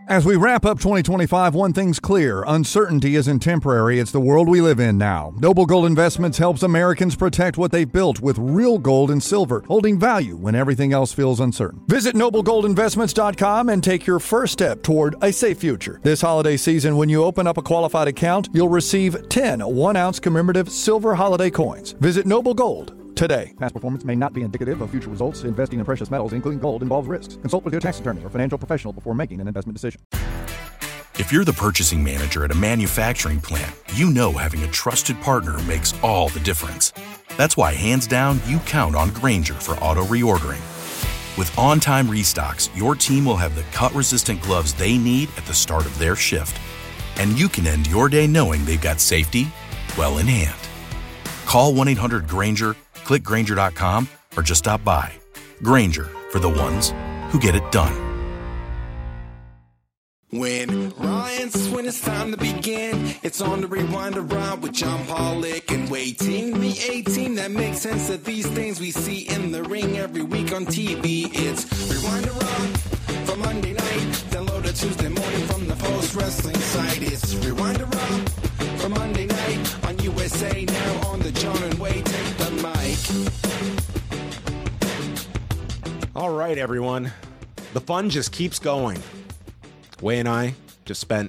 As we wrap up 2025, one thing's clear. Uncertainty isn't temporary. It's the world we live in now. Noble Gold Investments helps Americans protect what they've built with real gold and silver, holding value when everything else feels uncertain. Visit noblegoldinvestments.com and take your first step toward a safe future. This holiday season, when you open up a qualified account, you'll receive 10 1-ounce commemorative silver holiday coins. Visit Noble Gold today. Past performance may not be indicative of future results. Investing in precious metals, including gold, involves risks. Consult with your tax attorney or financial professional before making an investment decision. If you're the purchasing manager at a manufacturing plant, you know having a trusted partner makes all the difference. That's why, hands down, you count on Grainger for auto reordering. With on-time restocks, your team will have the cut-resistant gloves they need at the start of their shift. And you can end your day knowing they've got safety well in hand. Call 1-800-GRAINGER, click Grainger.com, or just stop by. Grainger, for the ones who get it done. When it's time to begin, it's on the Rewind Around with John Pollock and waiting. Me 18, that makes sense of these things we see in the ring every week on TV. It's Rewind Around for Monday night, download it Tuesday morning from the Post Wrestling site. It's Rewind Around for Monday night on USA Now on the John and Wade Take the Mic. All right, everyone. The fun just keeps going. Way and I just spent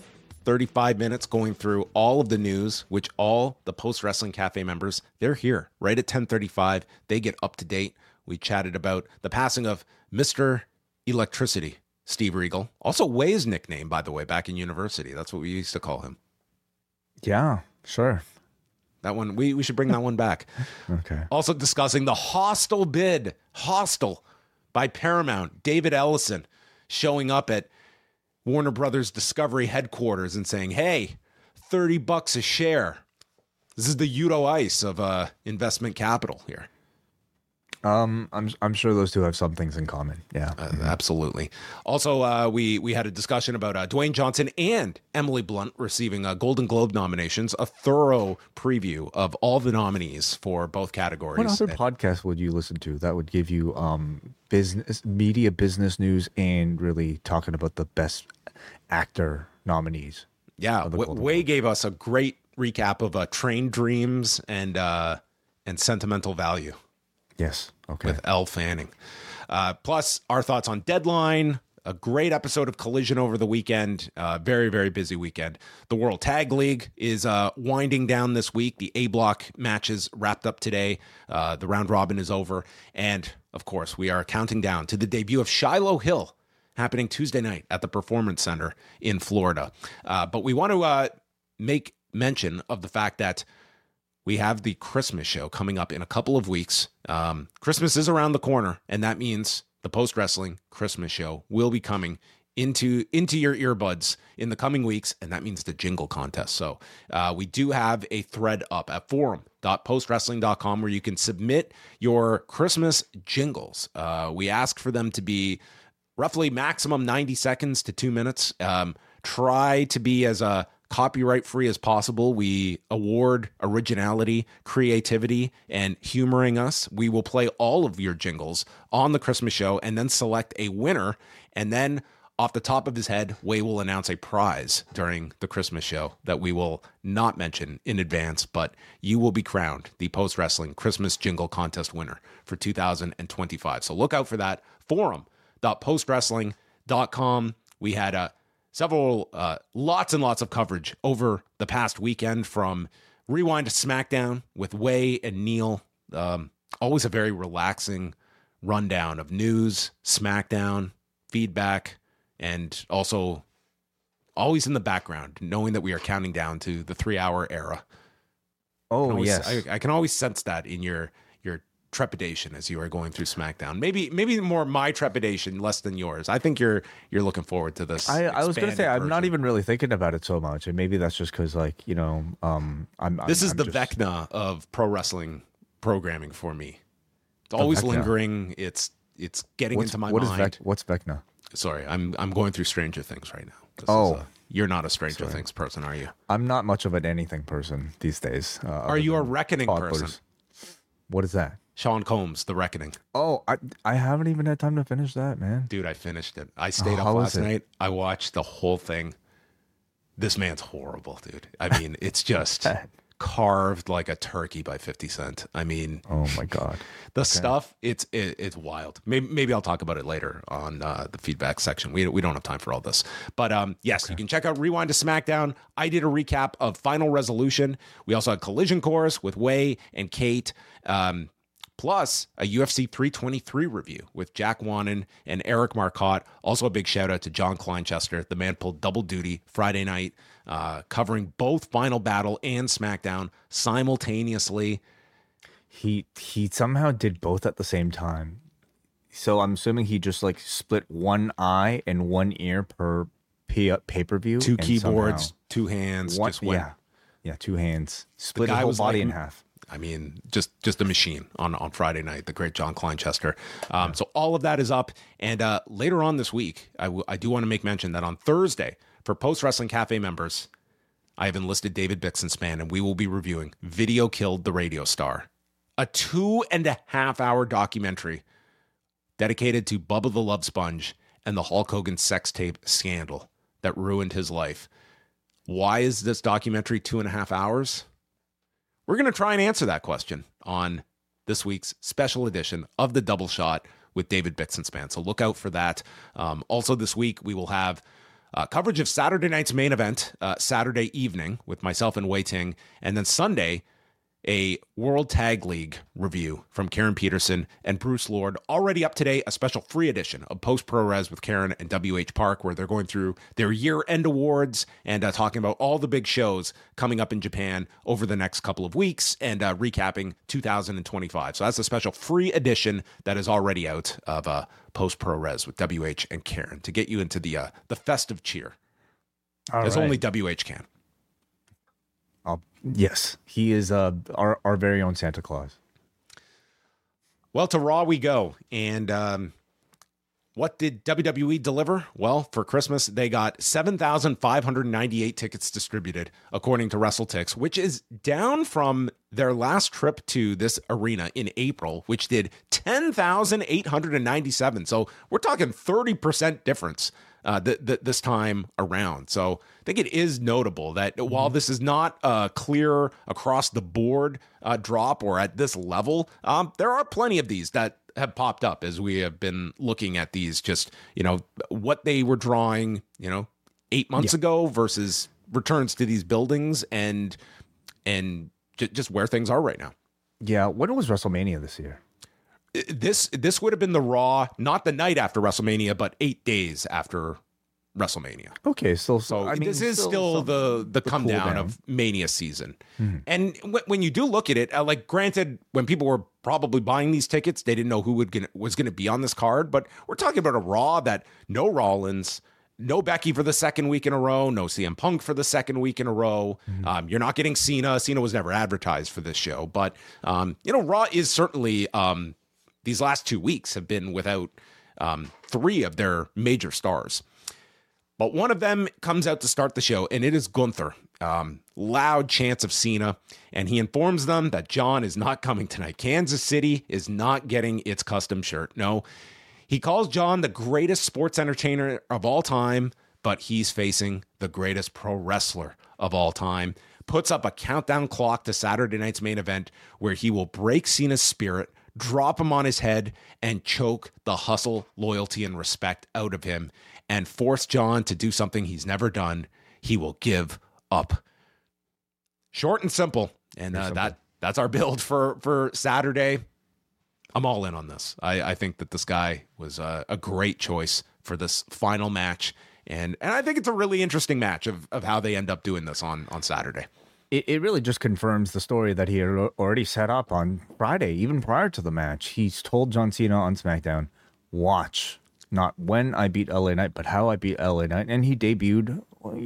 35 minutes going through all of the news, which all the Post Wrestling Cafe members, they're here right at 10:35. They get up to date. We chatted about the passing of Mr. Electricity, Steve Regal. Also Way's nickname, by the way, back in university. That's what we used to call him. Yeah, sure. That one, we should bring that one back. Okay. Also discussing the Hostel bid, Hostel by Paramount. David Ellison showing up at Warner Brothers Discovery headquarters and saying, hey, $30 a share. This is the Udo Ice of investment capital here. I'm sure those two have some things in common. Yeah, absolutely. Also, we had a discussion about Dwayne Johnson and Emily Blunt receiving Golden Globe nominations. A thorough preview of all the nominees for both categories. What other podcast would you listen to that would give you business news and really talking about the best actor nominees? Yeah, Way gave us a great recap of Train Dreams and Sentimental Value. Yes. Okay. With Elle Fanning. Plus, our thoughts on Deadline, a great episode of Collision over the weekend. Very, very busy weekend. The World Tag League is winding down this week. The A-Block matches wrapped up today. The round robin is over. And, of course, we are counting down to the debut of Shiloh Hill happening Tuesday night at the Performance Center in Florida. But we want to make mention of the fact that we have the Christmas show coming up in a couple of weeks. Christmas is around the corner, and that means the Post Wrestling Christmas show will be coming into your earbuds in the coming weeks, and that means the jingle contest. So we do have a thread up at forum.postwrestling.com where you can submit your Christmas jingles. We ask for them to be roughly maximum 90 seconds to 2 minutes. Try to be as copyright free as possible. We award originality, creativity, and humoring us. We will play all of your jingles on the Christmas show and then select a winner. And then off the top of his head, Way will announce a prize during the Christmas show that we will not mention in advance, but you will be crowned the Post Wrestling Christmas Jingle Contest winner for 2025. So look out for that. Forum.postwrestling.com. We had lots and lots of coverage over the past weekend, from Rewind to SmackDown with Way and Neil. Always a very relaxing rundown of news, SmackDown, feedback, and also always in the background, knowing that we are counting down to the 3-hour era. Yes. I can always sense that in your trepidation as you are going through SmackDown. Maybe more my trepidation, less than yours. I think you're looking forward to this. I was going to say I'm not even really thinking about it so much, and maybe that's just because, like, you know, this is the Vecna of pro wrestling programming for me. It's always lingering. It's getting into my mind. What's Vecna? Sorry, I'm going through Stranger Things right now. You're not a Stranger Things person, are you? I'm not much of an anything person these days. Are you a Reckoning person? What is that? Sean Combs, The Reckoning. Oh, I haven't even had time to finish that, man. Dude, I finished it. I stayed up how last was it? night. I watched the whole thing. This man's horrible, dude. I mean, it's just carved like a turkey by 50 Cent. I mean, Oh my God. the stuff, it's wild. Maybe I'll talk about it later on the feedback section. We don't have time for all this. But yes, you can check out Rewind to SmackDown. I did a recap of Final Resolution. We also had Collision Course with Way and Kate. Plus a UFC 323 review with Jack Wannon and Eric Marcotte. Also a big shout out to John Kleinchester. The man pulled double duty Friday night, covering both Final Battle and SmackDown simultaneously. He somehow did both at the same time. So I'm assuming he just like split one eye and one ear per pay-per-view. Two and keyboards, somehow- two hands. One, just went. yeah, two hands. Split guy his whole was body like- in half. I mean, just a machine on Friday night, the great John Kleinchester. So all of that is up. And later on this week, I do want to make mention that on Thursday, for Post Wrestling Cafe members, I have enlisted David Bixenspan, and we will be reviewing Video Killed the Radio Star, a 2.5-hour documentary dedicated to Bubba the Love Sponge and the Hulk Hogan sex tape scandal that ruined his life. Why is this documentary 2.5 hours? We're going to try and answer that question on this week's special edition of The Double Shot with David Bixenspan. So look out for that. Also this week, we will have coverage of Saturday night's main event, Saturday evening with myself and Wei Ting. And then Sunday, a World Tag League review from Karen Peterson and Bruce Lord. Already up today, a special free edition of Post Pro Res with Karen and WH Park, where they're going through their year-end awards and talking about all the big shows coming up in Japan over the next couple of weeks and recapping 2025. So that's a special free edition that is already out of Post Pro Res with WH and Karen to get you into the festive cheer, as only WH can. Yes, he is our very own Santa Claus. Well, to Raw we go. And what did WWE deliver? Well, for Christmas, they got 7,598 tickets distributed, according to WrestleTix, which is down from their last trip to this arena in April, which did 10,897. So we're talking 30% difference this time around. So I think it is notable that while this is not a clear across the board drop or at this level, there are plenty of these that have popped up as we have been looking at these, just, what they were drawing, 8 months ago versus returns to these buildings and just where things are right now. Yeah, when was WrestleMania this year? This would have been the Raw, not the night after WrestleMania, but 8 days after WrestleMania. Okay, so So I mean, this is still the come cool down down. of Mania season. And when you do look at it, like granted, when people were probably buying these tickets, they didn't know who was going to be on this card. But we're talking about a Raw that no Rollins, no Becky for the second week in a row, no CM Punk for the second week in a row. You're not getting Cena. Cena was never advertised for this show. But, Raw is certainly, these last 2 weeks have been without 3 of their major stars. But one of them comes out to start the show, and it is Gunther. Loud chants of Cena, and he informs them that John is not coming tonight. Kansas City is not getting its custom shirt. No, he calls John the greatest sports entertainer of all time, but he's facing the greatest pro wrestler of all time. Puts up a countdown clock to Saturday night's main event where he will break Cena's spirit, drop him on his head, and choke the hustle, loyalty, and respect out of him, and force John to do something he's never done. He will give up. Short and simple. And that's our build for Saturday. I'm all in on this. I think that this guy was a great choice for this final match. And I think it's a really interesting match of how they end up doing this on Saturday. It really just confirms the story that he had already set up on Friday, even prior to the match. He's told John Cena on SmackDown, watch, not when I beat LA Knight, but how I beat LA Knight. And he debuted,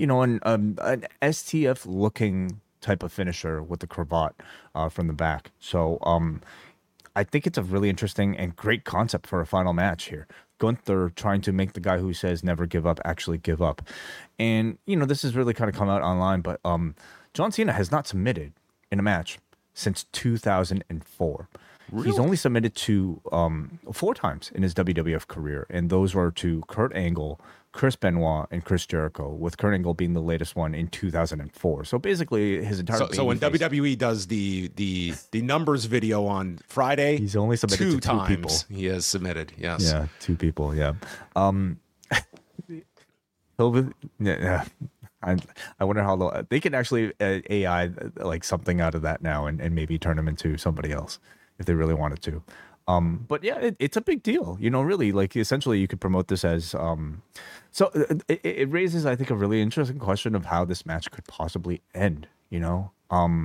an STF-looking type of finisher with the cravat from the back. So I think it's a really interesting and great concept for a final match here. Gunther trying to make the guy who says never give up actually give up. And, this has really kind of come out online, but John Cena has not submitted in a match since 2004. He's only submitted to 4 times in his WWF career, and those were to Kurt Angle, Chris Benoit, and Chris Jericho, with Kurt Angle being the latest one in 2004. So basically, his entire So when WWE does the numbers video on Friday, he's only submitted 2 to 2 times people. he has submitted. Yes. Yeah, 2 people. Yeah. I wonder how they can actually AI like something out of that now and maybe turn him into somebody else if they really wanted to. But yeah, it's a big deal, really. Like, essentially you could promote this as it raises, I think, a really interesting question of how this match could possibly end. I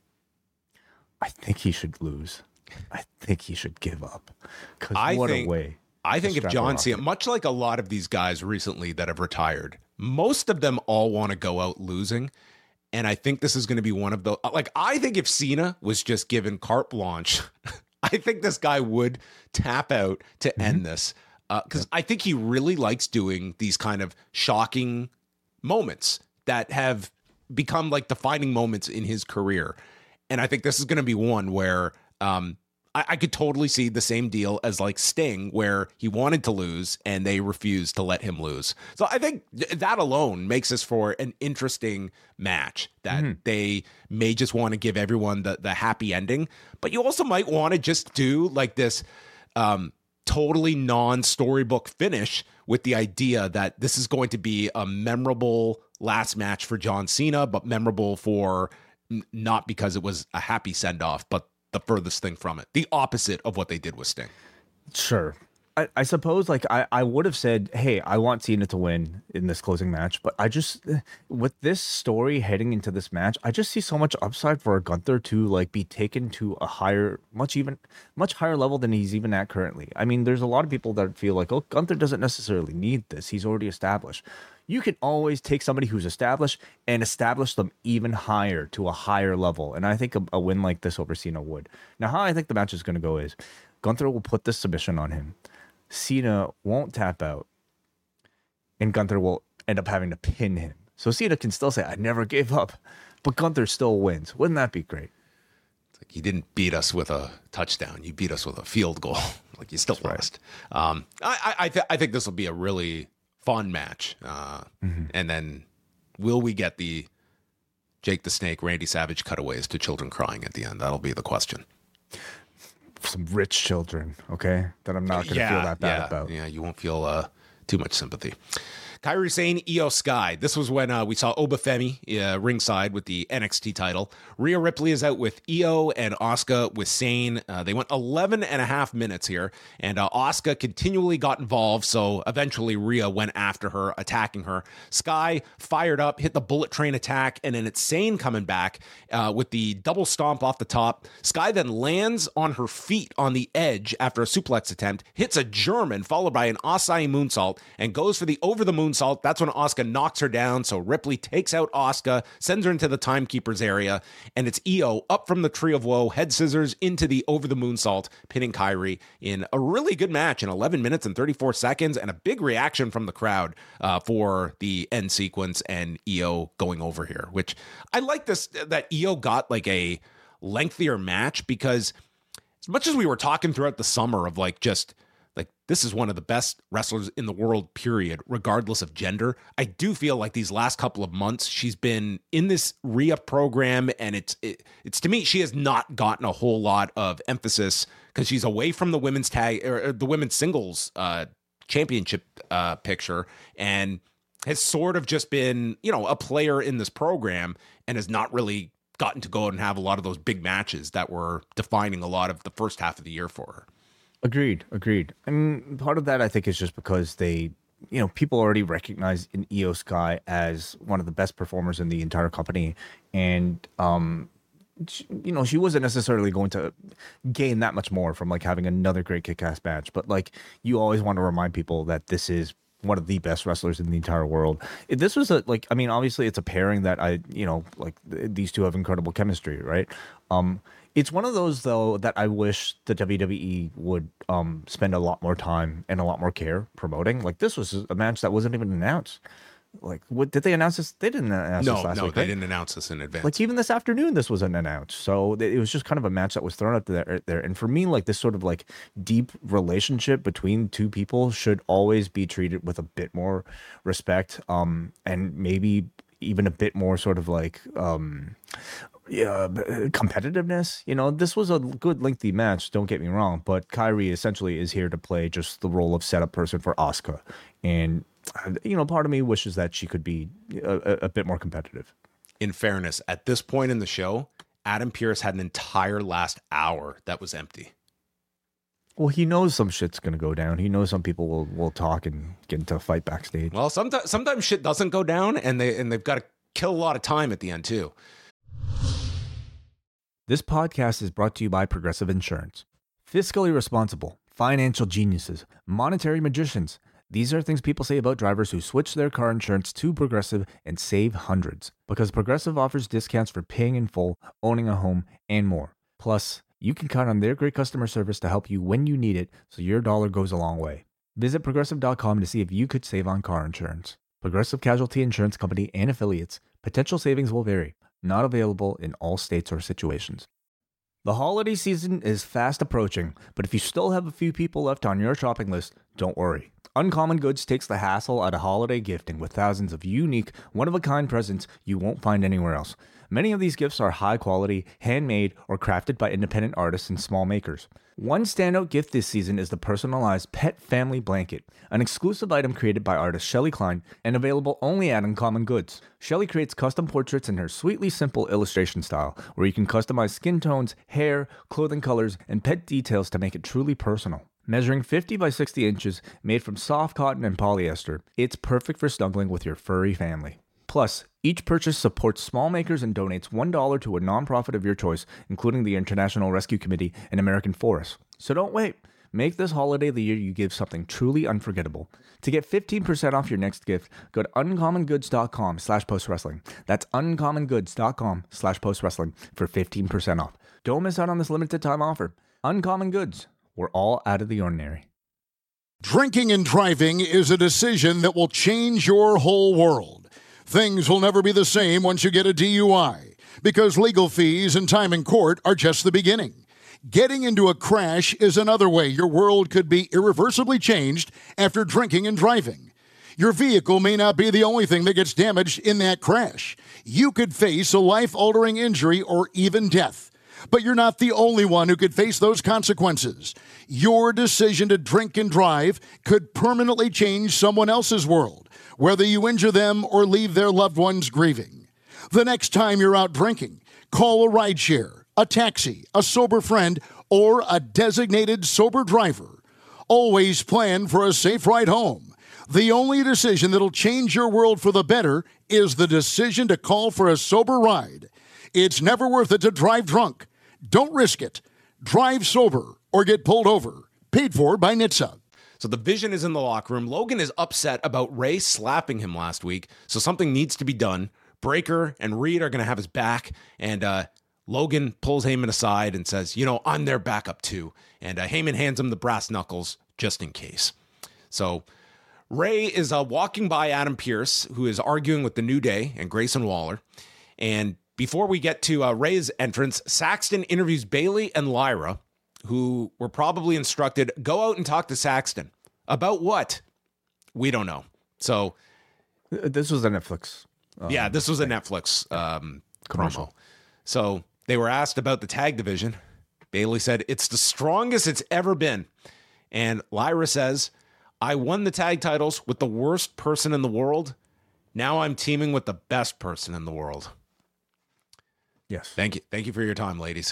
think he should lose. I think he should give up. Because a way. I think if John Cena, much like a lot of these guys recently that have retired, most of them all want to go out losing. And I think this is going to be one of the, like, I think if Cena was just given carte blanche, I think this guy would tap out to end this. Because I think he really likes doing these kind of shocking moments that have become like defining moments in his career. And I think this is going to be one where, I could totally see the same deal as like Sting, where he wanted to lose and they refused to let him lose. So I think that alone makes this for an interesting match that they may just want to give everyone the happy ending. But you also might want to just do like this totally non-storybook finish with the idea that this is going to be a memorable last match for John Cena, but memorable for not because it was a happy send-off, but the furthest thing from it, the opposite of what they did with Sting. Sure. I suppose, like, I would have said, hey, I want Cena to win in this closing match, but I just, with this story heading into this match, I just see so much upside for Gunther to, like, be taken to a higher, much higher level than he's even at currently. I mean, there's a lot of people that feel like, oh, Gunther doesn't necessarily need this. He's already established. You can always take somebody who's established and establish them even higher to a higher level. And I think a win like this over Cena would. Now, how I think the match is going to go is Gunther will put this submission on him. Cena won't tap out. And Gunther will end up having to pin him. So Cena can still say, I never gave up. But Gunther still wins. Wouldn't that be great? It's like, you didn't beat us with a touchdown. You beat us with a field goal. Like, you still lost. Right. I think this will be a really fun match. And then will we get the Jake the Snake, Randy Savage cutaways to children crying at the end? That'll be the question. Some rich children, okay, that I'm not going to feel that bad about. Yeah, you won't feel too much sympathy. Kairi Sane, Io Sky. This was when we saw Obafemi ringside with the NXT title. Rhea Ripley is out with Io and Asuka with Sane. They went 11 and a half minutes here, and Asuka continually got involved, so eventually Rhea went after her, attacking her. Sky fired up, hit the bullet train attack, and then it's Sane coming back with the double stomp off the top. Sky then lands on her feet on the edge after a suplex attempt, hits a German, followed by an Asai moonsault, and goes for the over-the-moonsault. That's when Asuka knocks her down, so Ripley takes out Asuka, sends her into the timekeeper's area, and it's Io up from the Tree of Woe, head scissors into the over-the-moonsault, pinning Kairi in a really good match in 11 minutes and 34 seconds, and a big reaction from the crowd for the end sequence and Io going over here, which I like this, that Io got like a lengthier match, because as much as we were talking throughout the summer of like just like this is one of the best wrestlers in the world, period, regardless of gender, I do feel like these last couple of months she's been in this re-up program, and it's to me, she has not gotten a whole lot of emphasis because she's away from the women's tag or the women's singles championship picture, and has sort of just been, a player in this program, and has not really gotten to go and have a lot of those big matches that were defining a lot of the first half of the year for her. Agreed. I mean, part of that, I think, is just because they, people already recognize in Io Sky as one of the best performers in the entire company. And, she wasn't necessarily going to gain that much more from like having another great kick-ass match. But like, you always want to remind people that this is one of the best wrestlers in the entire world. This was obviously it's a pairing that these two have incredible chemistry, right? It's one of those, though, that I wish the WWE would spend a lot more time and a lot more care promoting. Like, this was a match that wasn't even announced. Like, what did they announce this? They didn't announce this last No, week. they right? didn't announce this in advance. Like, even this afternoon, this wasn't announced. So it was just kind of a match that was thrown up there. And for me, like, this sort of like deep relationship between two people should always be treated with a bit more respect, and maybe even a bit more sort of like competitiveness. You know, this was a good lengthy match, don't get me wrong, but Kairi essentially is here to play just the role of setup person for Asuka. And you know, part of me wishes that she could be a bit more competitive. In fairness, at this point in the show, Adam Pearce had an entire last hour that was empty. Well, he knows some shit's gonna go down. He knows some people will talk and get into a fight backstage. Well, sometimes shit doesn't go down, and they've got to kill a lot of time at the end too. This podcast is brought to you by Progressive Insurance. Fiscally responsible, financial geniuses, monetary magicians. These are things people say about drivers who switch their car insurance to Progressive and save hundreds. Because Progressive offers discounts for paying in full, owning a home, and more. Plus, you can count on their great customer service to help you when you need it, so your dollar goes a long way. Visit Progressive.com to see if you could save on car insurance. Progressive Casualty Insurance Company and Affiliates. Potential savings will vary. Not available in all states or situations. The holiday season is fast approaching, but if you still have a few people left on your shopping list, don't worry. Uncommon Goods takes the hassle out of holiday gifting with thousands of unique, one-of-a-kind presents you won't find anywhere else. Many of these gifts are high quality, handmade, or crafted by independent artists and small makers. One standout gift this season is the personalized Pet Family Blanket, an exclusive item created by artist Shelley Klein and available only at Uncommon Goods. Shelley creates custom portraits in her sweetly simple illustration style, where you can customize skin tones, hair, clothing colors, and pet details to make it truly personal. Measuring 50 by 60 inches, made from soft cotton and polyester, it's perfect for snuggling with your furry family. Plus, each purchase supports small makers and donates $1 to a nonprofit of your choice, including the International Rescue Committee and American Forests. So don't wait. Make this holiday the year you give something truly unforgettable. To get 15% off your next gift, go to uncommongoods.com/postwrestling. That's uncommongoods.com/postwrestling for 15% off. Don't miss out on this limited time offer. Uncommon Goods. We're all out of the ordinary. Drinking and driving is a decision that will change your whole world. Things will never be the same once you get a DUI, because legal fees and time in court are just the beginning. Getting into a crash is another way your world could be irreversibly changed after drinking and driving. Your vehicle may not be the only thing that gets damaged in that crash. You could face a life-altering injury or even death. But you're not the only one who could face those consequences. Your decision to drink and drive could permanently change someone else's world, whether you injure them or leave their loved ones grieving. The next time you're out drinking, call a rideshare, a taxi, a sober friend, or a designated sober driver. Always plan for a safe ride home. The only decision that'll change your world for the better is the decision to call for a sober ride. It's never worth it to drive drunk. Don't risk it. Drive sober or get pulled over. Paid for by NHTSA. So the Vision is in the locker room. Logan is upset about Ray slapping him last week, so something needs to be done. Breaker and Reed are going to have his back, and Logan pulls Heyman aside and says, you know, I'm their backup too. And Heyman hands him the brass knuckles just in case. So Ray is walking by Adam Pearce, who is arguing with the New Day and Grayson Waller. And before we get to Ray's entrance, Saxton interviews Bayley and Lyra, who were probably instructed, go out and talk to Saxton. About what? We don't know. So This was a Netflix. This was a Netflix Commercial. promo. So they were asked about the tag division. Bayley said, it's the strongest it's ever been. And Lyra says, I won the tag titles with the worst person in the world. Now I'm teaming with the best person in the world. Yes. Thank you. Thank you for your time, ladies.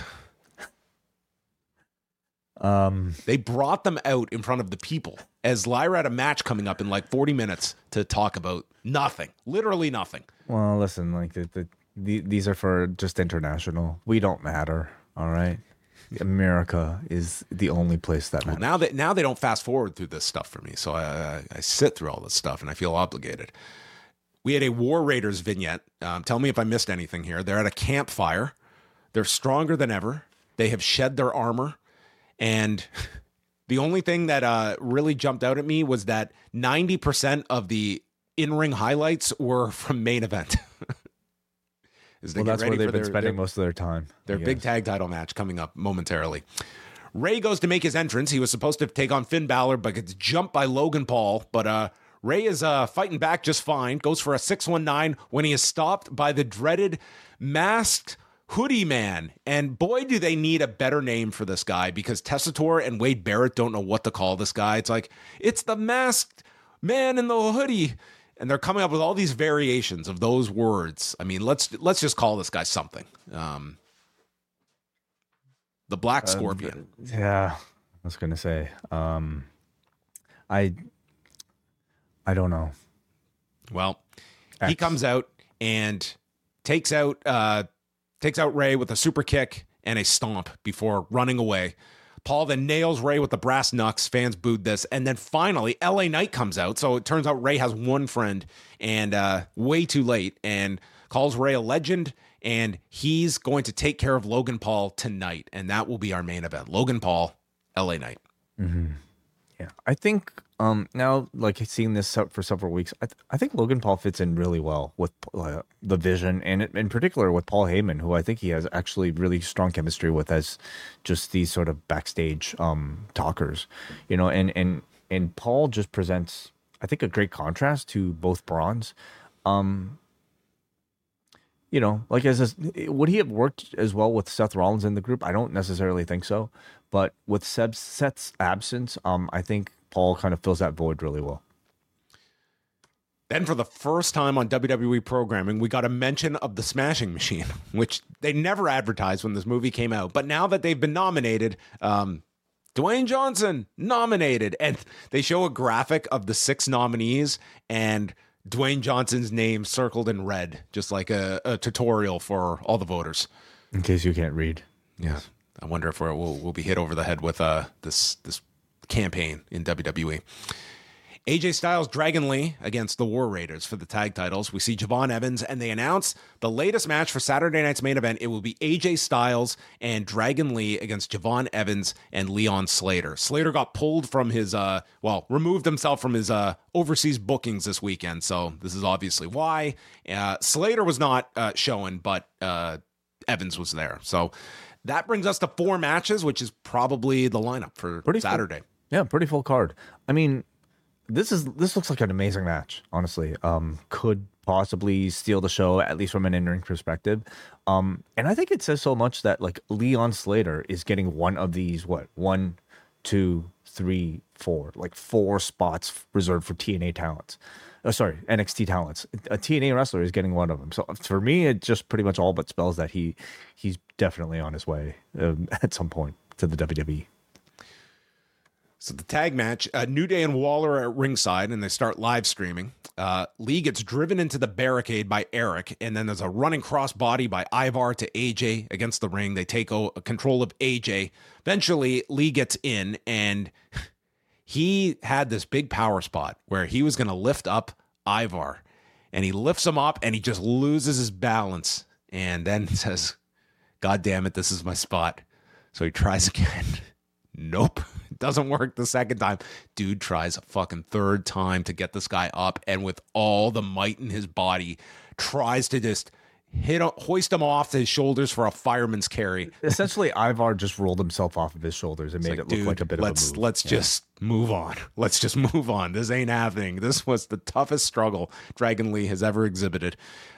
They brought them out in front of the people as Lyra had a match coming up in like 40 minutes to talk about nothing, literally nothing. Well, listen, like these are for just international. We don't matter. All right. America is the only place that matters. Well, now they don't fast forward through this stuff for me. So I sit through all this stuff and I feel obligated. We had a War Raiders vignette. Tell me if I missed anything here. They're at a campfire. They're stronger than ever. They have shed their armor. And the only thing that really jumped out at me was that 90% of the in-ring highlights were from main event. Well, that's where they've been spending most of their time. Their big tag title match coming up momentarily. Ray goes to make his entrance. He was supposed to take on Finn Balor, but gets jumped by Logan Paul. But Ray is fighting back just fine. Goes for a 619 when he is stopped by the dreaded masked Hoodie Man. And boy, do they need a better name for this guy, because Tessitore and Wade Barrett don't know what to call this guy. It's like, it's the masked man in the hoodie. And they're coming up with all these variations of those words. I mean, let's just call this guy something. The Black Scorpion. Yeah, I was gonna say. I don't know. Well, he comes out and takes out Ray with a super kick and a stomp before running away. Paul then nails Ray with the brass knucks. Fans booed this. And then finally, LA Knight comes out. So it turns out Ray has one friend, and way too late, and calls Ray a legend. And he's going to take care of Logan Paul tonight. And that will be our main event. Logan Paul, LA Knight. Mm-hmm. Yeah. I think now, like seeing this for several weeks, I think Logan Paul fits in really well with the Vision, and in particular with Paul Heyman, who I think he has actually really strong chemistry with as just these sort of backstage talkers, you know, and Paul just presents, I think, a great contrast to both Brawns. You know, like would he have worked as well with Seth Rollins in the group? I don't necessarily think so, but with Seth's absence, I think Paul kind of fills that void really well. Then for the first time on WWE programming, we got a mention of the Smashing Machine, which they never advertised when this movie came out. But now that they've been nominated, Dwayne Johnson nominated, and they show a graphic of the 6 nominees and Dwayne Johnson's name circled in red, just like a tutorial for all the voters. In case you can't read. Yeah. I wonder if we'll be hit over the head with this campaign in WWE. AJ Styles, Dragon Lee against the War Raiders for the tag titles. We see Javon Evans, and they announce the latest match for Saturday night's main event. It will be AJ Styles and Dragon Lee against Javon Evans and Leon Slater. Slater got pulled from his, removed himself from his overseas bookings this weekend, so this is obviously why. Slater was not showing, but Evans was there. So that brings us to 4 matches, which is probably the lineup for Saturday. Yeah, pretty full card. I mean, this looks like an amazing match, honestly. Could possibly steal the show, at least from an in-ring perspective. And I think it says so much that like Leon Slater is getting one of these, 1, 2, 3, 4, like 4 spots reserved for TNA talents. NXT talents. A TNA wrestler is getting one of them. So for me, it just pretty much all but spells that he's definitely on his way at some point to the WWE. So the tag match, New Day and Waller are at ringside, and they start live streaming. Lee gets driven into the barricade by Eric, and then there's a running crossbody by Ivar to AJ against the ring. They take control of AJ. Eventually, Lee gets in, and he had this big power spot where he was going to lift up Ivar, and he lifts him up, and he just loses his balance, and then says, "God damn it, this is my spot." So he tries again. Nope. Doesn't work the second time. Dude tries a fucking third time to get this guy up, and with all the might in his body tries to just hoist him off his shoulders for a fireman's carry. Essentially, Ivar just rolled himself off of his shoulders and made it look like a bit of a move. Let's just move on. Let's just move on. This ain't happening. This was the toughest struggle Dragon Lee has ever exhibited.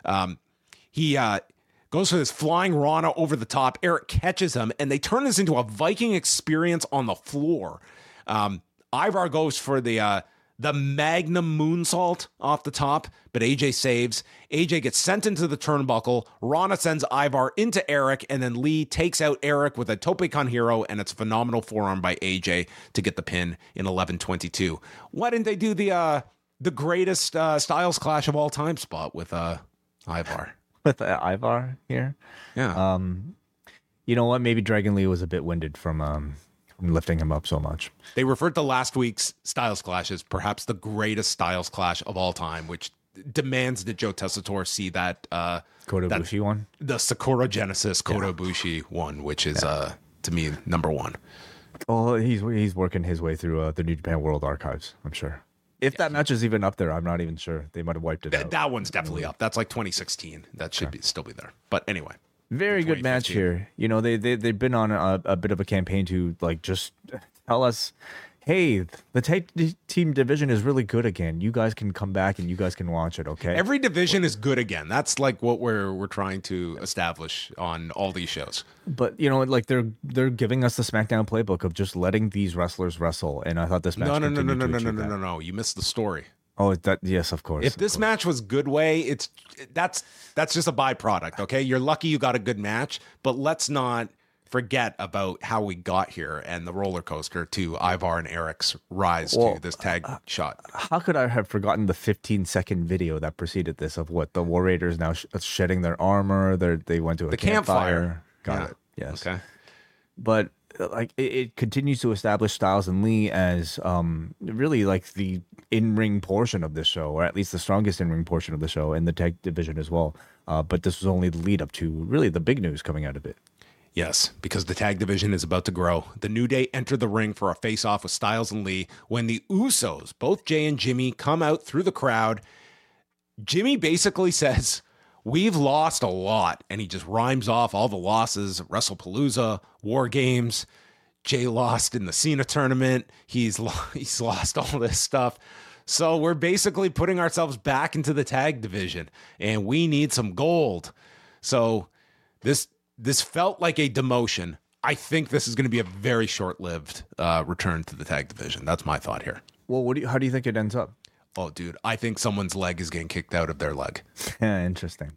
He goes for this flying Rana over the top. Eric catches him, and they turn this into a Viking experience on the floor. Ivar goes for the Magnum moonsault off the top, but AJ saves. AJ gets sent into the turnbuckle. Rana sends Ivar into Eric, and then Lee takes out Eric with a Tope Con Hero, and it's a phenomenal forearm by AJ to get the pin in 11:22. Why didn't they do the greatest Styles Clash of all time spot with Ivar? With Ivar here? Yeah. You know what? Maybe Dragon Lee was a bit winded from lifting him up so much. They referred to last week's Styles Clash as perhaps the greatest Styles Clash of all time, which demands that Joe Tessitore see that Kota Ibushi one? The Sakura Genesis Kota Ibushi one, which is to me number 1. Well, he's working his way through the New Japan World Archives, I'm sure. If that match is even up there, I'm not even sure. They might have wiped it out. That one's definitely up. That's like 2016. That should still be there. But anyway. Very good match here. You know, they've been on a bit of a campaign to like just tell us, hey, the tag team division is really good again. You guys can come back and you guys can watch it, okay? Every division is good again. That's like what we're trying to establish on all these shows. But you know, like they're giving us the SmackDown playbook of just letting these wrestlers wrestle, and I thought this match. No. You missed the story. Oh, that yes, of course. If this match was good way, that's just a byproduct. Okay, you're lucky you got a good match, but let's not forget about how we got here and the roller coaster to Ivar and Eric's rise to this tag shot. How could I have forgotten the 15-second video that preceded this of what the War Raiders now shedding their armor? They went to a campfire. Got it. Yes. Okay. But like it continues to establish Styles and Lee as really like the in-ring portion of this show, or at least the strongest in-ring portion of the show, and the tag division as well. But this was only the lead up to really the big news coming out of it. Yes, because the tag division is about to grow. The New Day enter the ring for a face-off with Styles and Lee when the Usos, both Jay and Jimmy, come out through the crowd. Jimmy basically says, "We've lost a lot," and he just rhymes off all the losses: WrestlePalooza, War Games. Jay lost in the Cena tournament. He's lost all this stuff. So we're basically putting ourselves back into the tag division, and we need some gold. So this felt like a demotion. I think this is going to be a very short-lived return to the tag division. That's my thought here. Well, how do you think it ends up? Oh, dude, I think someone's leg is getting kicked out of their leg. Yeah, interesting.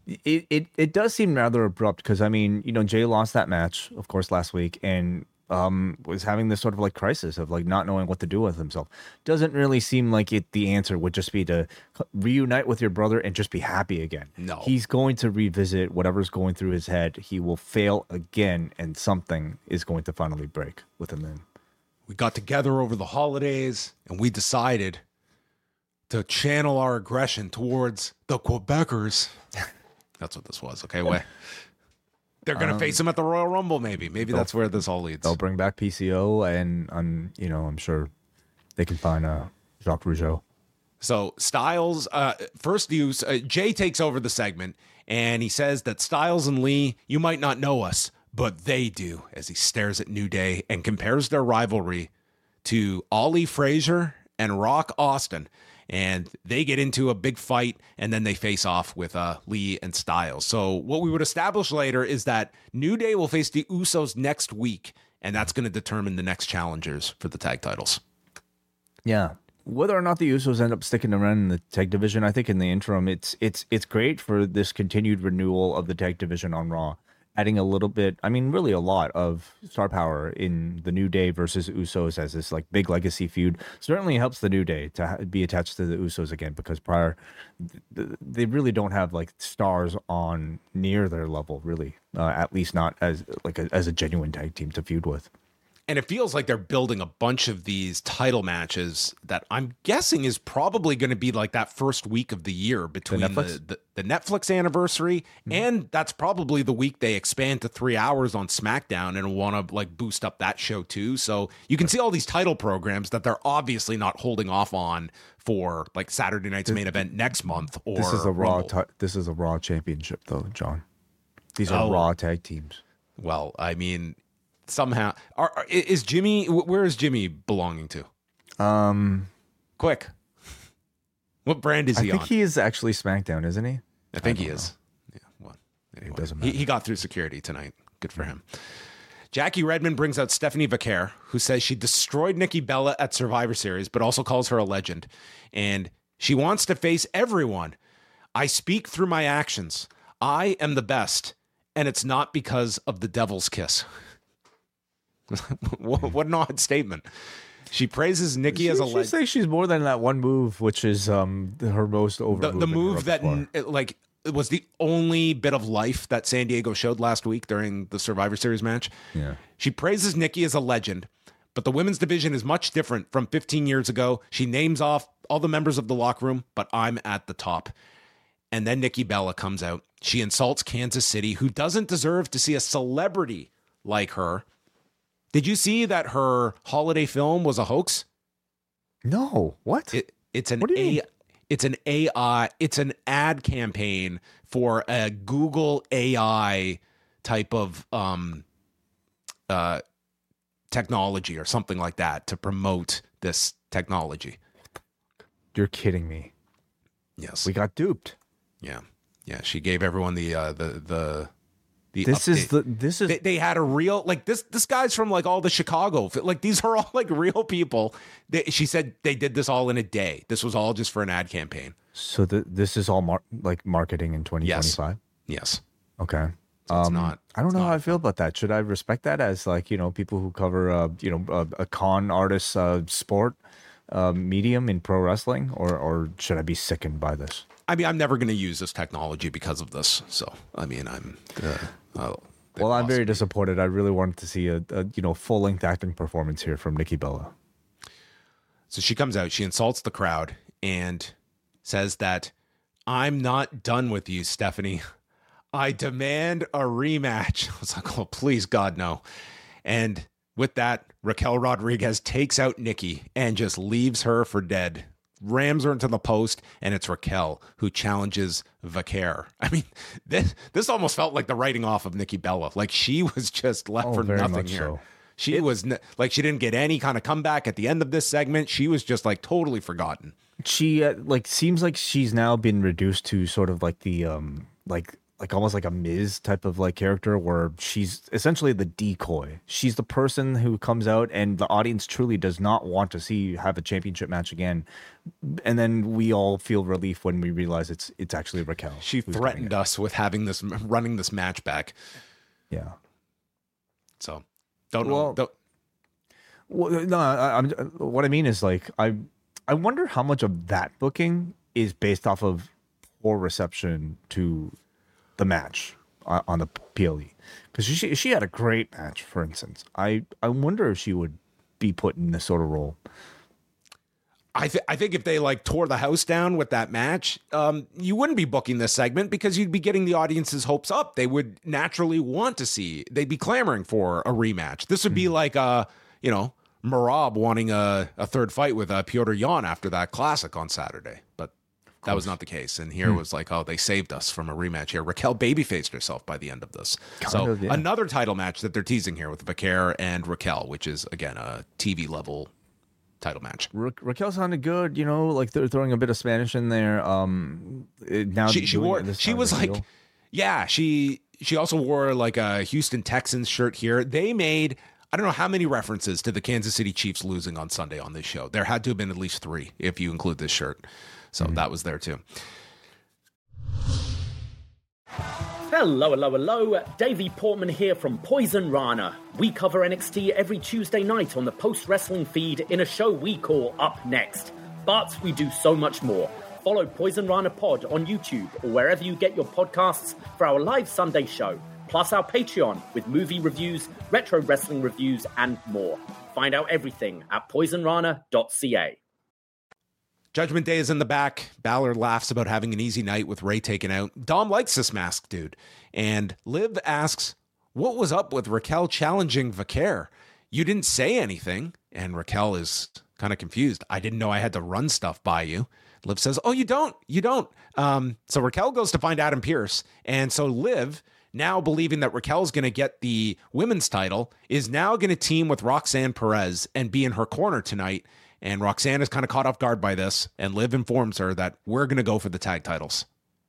It does seem rather abrupt because, I mean, you know, Jay lost that match, of course, last week, and was having this sort of like crisis of like not knowing what to do with himself. Doesn't really seem like the answer would just be to reunite with your brother and just be happy again. No. He's going to revisit whatever's going through his head. He will fail again, and something is going to finally break within him. We got together over the holidays and we decided to channel our aggression towards the Quebecers. That's what this was. Okay, wait. They're going to face him at the Royal Rumble, maybe. Maybe that's where this all leads. They'll bring back PCO, and I'm sure they can find Jacques Rougeau. So Styles, first use, Jay takes over the segment, and he says that Styles and Lee, you might not know us, but they do, as he stares at New Day and compares their rivalry to Ollie Frazier and Rock Austin. And they get into a big fight, and then they face off with Lee and Styles. So what we would establish later is that New Day will face the Usos next week, and that's going to determine the next challengers for the tag titles. Yeah. Whether or not the Usos end up sticking around in the tag division, I think in the interim, it's great for this continued renewal of the tag division on Raw. Adding a little bit, I mean, really a lot of star power in the New Day versus Usos as this like big legacy feud certainly helps the New Day to be attached to the Usos again, because prior they really don't have like stars on near their level, really, at least not as like as a genuine tag team to feud with. And it feels like they're building a bunch of these title matches that I'm guessing is probably going to be like that first week of the year between the Netflix anniversary. Mm-hmm. And that's probably the week they expand to 3 hours on SmackDown and want to like boost up that show too. So you can see all these title programs that they're obviously not holding off on for like Saturday night's main event next month. Or this is a this is a Raw championship though, John. These are Raw tag teams. Well, I mean, somehow is Jimmy, where is Jimmy belonging to? Quick, what brand is he on? I think he is actually SmackDown, isn't he? I think he is. Yeah, well, anyway, it doesn't matter. He got through security tonight. Good for him. Jackie Redmond brings out Stephanie Vaquer, who says she destroyed Nikki Bella at Survivor Series, but also calls her a legend. And she wants to face everyone. I speak through my actions. I am the best. And it's not because of the devil's kiss. What an odd statement. She praises Nikki as a legend. She say she's more than that one move, which is her most over the move that like it was the only bit of life that San Diego showed last week during the Survivor Series match. Yeah. She praises Nikki as a legend, but the women's division is much different from 15 years ago. She names off all the members of the locker room, but I'm at the top. And then Nikki Bella comes out. She insults Kansas City, who doesn't deserve to see a celebrity like her. Did you see that her holiday film was a hoax? No, what? It's an What do you mean? It's an AI. It's an ad campaign for a Google AI type of technology or something like that to promote this technology. You're kidding me. Yes. We got duped. Yeah. She gave everyone the This update. is They had a real, like, this guy's from like all the Chicago, like these are all like real people. She said they did this all in a day. This was all just for an ad campaign. so this is all marketing in 2025. Yes. Okay. So it's not. I don't it's know how not- I feel about that. Should I respect that as like, people who cover a con artist sport medium in pro wrestling, or should I be sickened by this? I mean, I'm never going to use this technology because of this. So, I mean, Well, I'm very disappointed. I really wanted to see a full length acting performance here from Nikki Bella. So she comes out, she insults the crowd and says that I'm not done with you, Stephanie. I demand a rematch. I was like, oh, please, God, no. And with that, Raquel Rodriguez takes out Nikki and just leaves her for dead. Rams her into the post, and it's Raquel who challenges Vaquer. I mean, this almost felt like the writing off of Nikki Bella. Like she was just left for very nothing much here. so. She was like, she didn't get any kind of comeback at the end of this segment. She was just like totally forgotten. She seems like she's now been reduced to sort of like the like almost like a Miz type of like character, where she's essentially the decoy. She's the person who comes out and the audience truly does not want to see have a championship match again, and then we all feel relief when we realize it's actually Raquel. She who's threatened doing us with running this match back. it. Yeah. So don't know. Well, Well, no, I'm. What I mean is like I wonder how much of that booking is based off of poor reception to the match on the PLE, because she had a great match, for instance. I wonder if she would be put in this sort of role. I think if they like tore the house down with that match, you wouldn't be booking this segment because you'd be getting the audience's hopes up. They would naturally want to see. They'd be clamoring for a rematch. This would be like Marab wanting a third fight with Piotr Jan after that classic on Saturday, but that was not the case. And here was like, oh, they saved us from a rematch here. Raquel babyfaced herself by the end of this. Kind of, yeah. Another title match that they're teasing here with Vaquer and Raquel, which is again a TV level title match. Raquel sounded good, like they're throwing a bit of Spanish in there. Now She was like, yeah, she also wore like a Houston Texans shirt here. They made, I don't know how many references to the Kansas City Chiefs losing on Sunday on this show. There had to have been at least 3 if you include this shirt. So that was there too. Hello. Davey Portman here from Poison Rana. We cover NXT every Tuesday night on the Post Wrestling feed in a show we call Up Next. But we do so much more. Follow Poison Rana Pod on YouTube or wherever you get your podcasts for our live Sunday show, plus our Patreon with movie reviews, retro wrestling reviews, and more. Find out everything at poisonrana.ca. Judgment Day is in the back. Balor laughs about having an easy night with Ray taken out. Dom likes this mask dude. And Liv asks, what was up with Raquel challenging Vaquer? You didn't say anything. And Raquel is kind of confused. I didn't know I had to run stuff by you. Liv says, oh, you don't. So Raquel goes to find Adam Pearce. And so Liv, now believing that Raquel's going to get the women's title, is now going to team with Roxanne Perez and be in her corner tonight. And Roxanne is kind of caught off guard by this, and Liv informs her that we're going to go for the tag titles.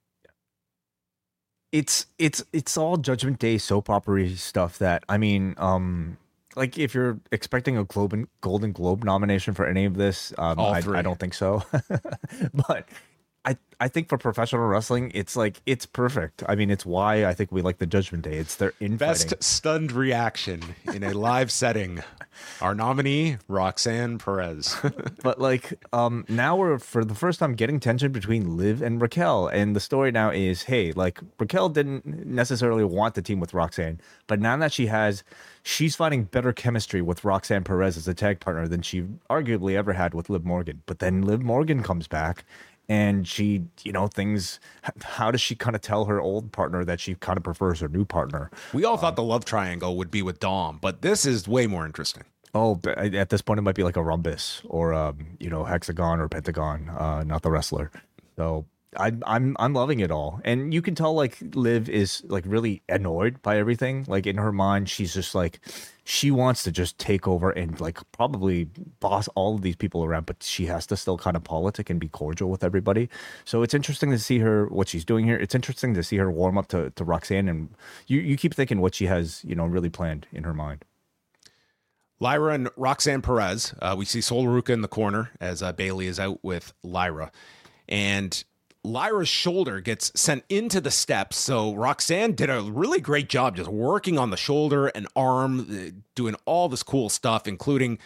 It's all Judgment Day soap opera stuff that, I mean, like if you're expecting a Golden Globe nomination for any of this, I don't think so. But I think for professional wrestling, it's like, it's perfect. I mean, it's why I think we like the Judgment Day. It's their infighting. Best stunned reaction in a live setting. Our nominee, Roxanne Perez. But like, now we're for the first time getting tension between Liv and Raquel. And the story now is, hey, like Raquel didn't necessarily want to team with Roxanne, but now that she's finding better chemistry with Roxanne Perez as a tag partner than she arguably ever had with Liv Morgan. But then Liv Morgan comes back. And she, how does she kind of tell her old partner that she kind of prefers her new partner? We all thought the love triangle would be with Dom, but this is way more interesting. Oh, but at this point, it might be like a rhombus or hexagon or pentagon, not the wrestler. So I'm loving it all, and you can tell like Liv is like really annoyed by everything. Like in her mind, she's just like she wants to just take over and like probably boss all of these people around, but she has to still kind of politic and be cordial with everybody. So it's interesting to see her what she's doing here. It's interesting to see her warm up to Roxanne, and you keep thinking what she has really planned in her mind. Lyra and Roxanne Perez. We see Sol Ruca in the corner as Bailey is out with Lyra. And Lyra's shoulder gets sent into the steps. So Roxanne did a really great job just working on the shoulder and arm, doing all this cool stuff, including,